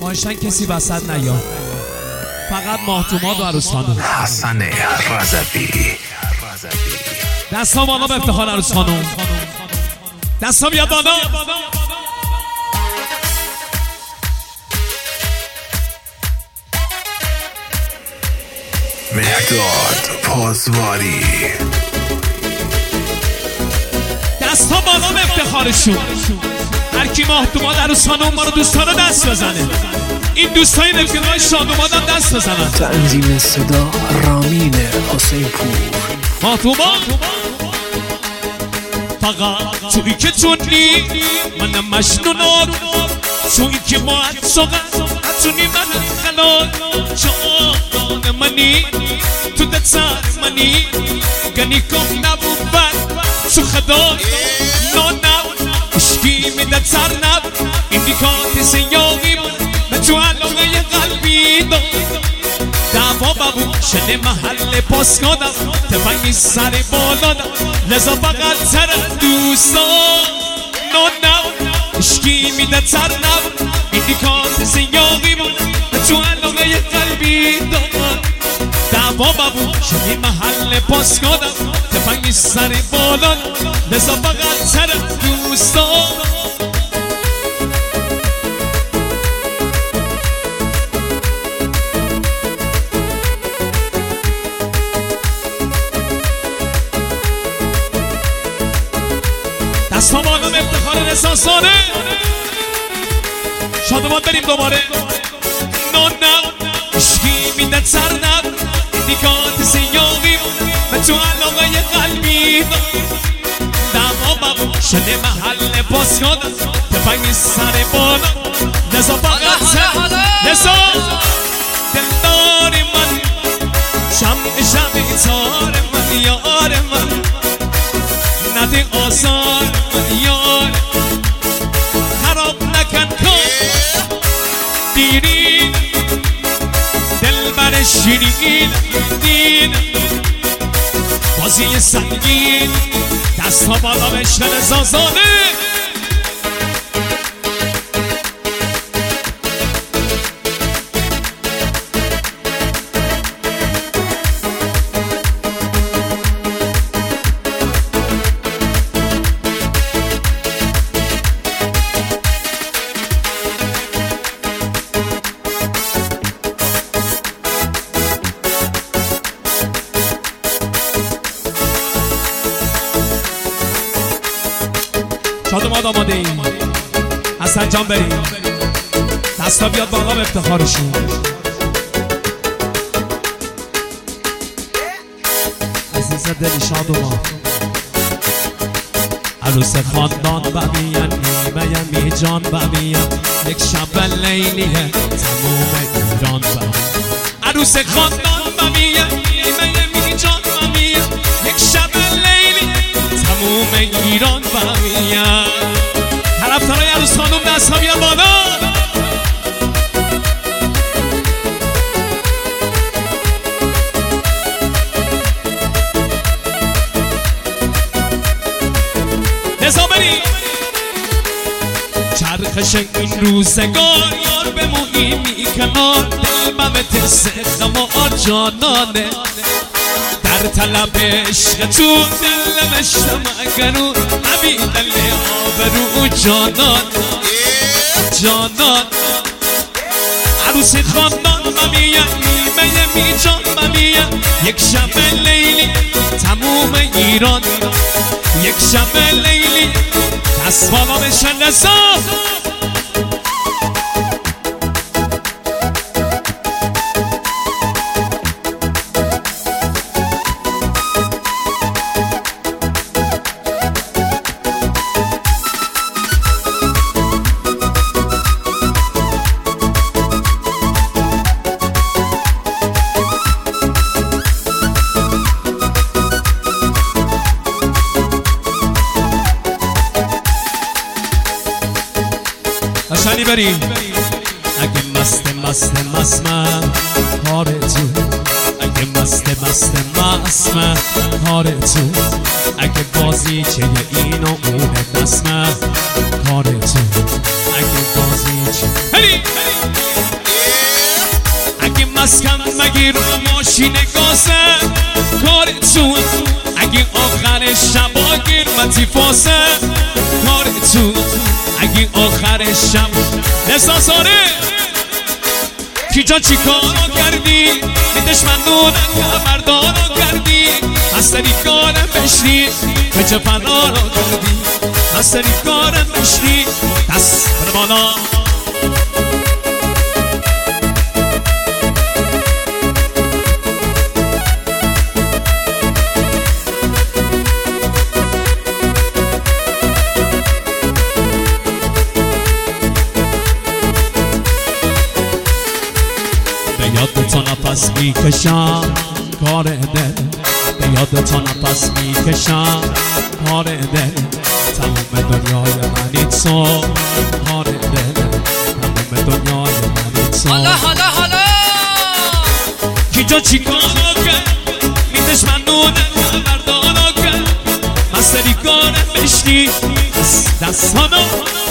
خواهشن کسی وسط نیاد، فقط ماهتوماد و عروس خانم. حسن رضوی دستا بالا به افتخار عروس خانم. دستا بیاد بالا. مهداد پازواری. دستا بالا به افتخارشون. هر کی ماهتوماد عروس خانم ما رو دوستان رو دست بزنه. این دوستای رفیقای شادوماد هم دست بزنن. تنظیم صدا رامین حسین پور. ماهتوماد فقط توی که تونی منم مجنونم، توی که ما عشقم تونی من خلال جان منی تو دستار منی گنی کم نبود تو خدا نانم اشکی می دستار نب ایندیکات سیاهی من تو علاقه قلبی دار دعوا بابو شده محل پاس کادم تفنگی سر بالا دم لذا بقل تر دوستا نانم اشکی میده تر نب ایندیکات سیاهی بود تو علاقه قلبی دار دعوا بابو شده محل پاس کادم تفنگی سر بالا دم لذا بقل تر دوستا. دستا بالا به افتخار رساسانه. شادومان بریم دوباره. نانم اشکی میده سر نب دیکات سیاهی و تو علاقه قلبی دعوا بابو شده محل پاس کادم تفنگی سر بالا نزا بقیت سر نزا دلدار من شمع تار من یار من نده آزار من یار خراب نکن کن دیرین دل بر شیرین دین بازی سنگین دست ها بالا بشتن زازانه. شادوماد آماده ایم. حسن جان بریم. دستا بیاد بالا به افتخارشون. عزیز دلی شادوماد عروس خاندان ببین نیمه می جان ببین یک شب لیلیه تموم ایران ببین عروس خاندان ببین نیمه می جان ببین یک شب لیلیه تموم ایران ببین. طرفدارای عروس خانم دستا بیان بالا. نزا بریم. چرخش این روزگار یار به مهمی کنار دل بمت سخمار جانانه در طلب عشق تو دل مشتم اگرون همین دل آبرو جانان جانان عروس خاندان ممیم نیمه می جان ممیم یک شب لیلی تموم ایران یک شب لیلی دست بالا بشن نزا. قشنی بریم. اگه مست من کار تو اگه مست من کار تو اگه بازی چه این و اون دست من کار تو اگه بازی چه بس کم مگیر ماشین گازه کارتون اگه آخر شب گیر متیفاسه کارتون اگه آخر شب نسازاره کی جان چی کارو کردی دشمنون کمردارو کردی از سری کارم بشنی به چه فنارو کردی از سری کارم بشنی دست بده بالا یاد تو نفس میکشم کار دل به یاد تو نفس میکشم کار دل تمام دنیای منی تو کار دل تمام دنیای منی تو حالا کی جا چی کارو کرد میدش من نونه بردارو کرد من سری کارم بشنی دست هانو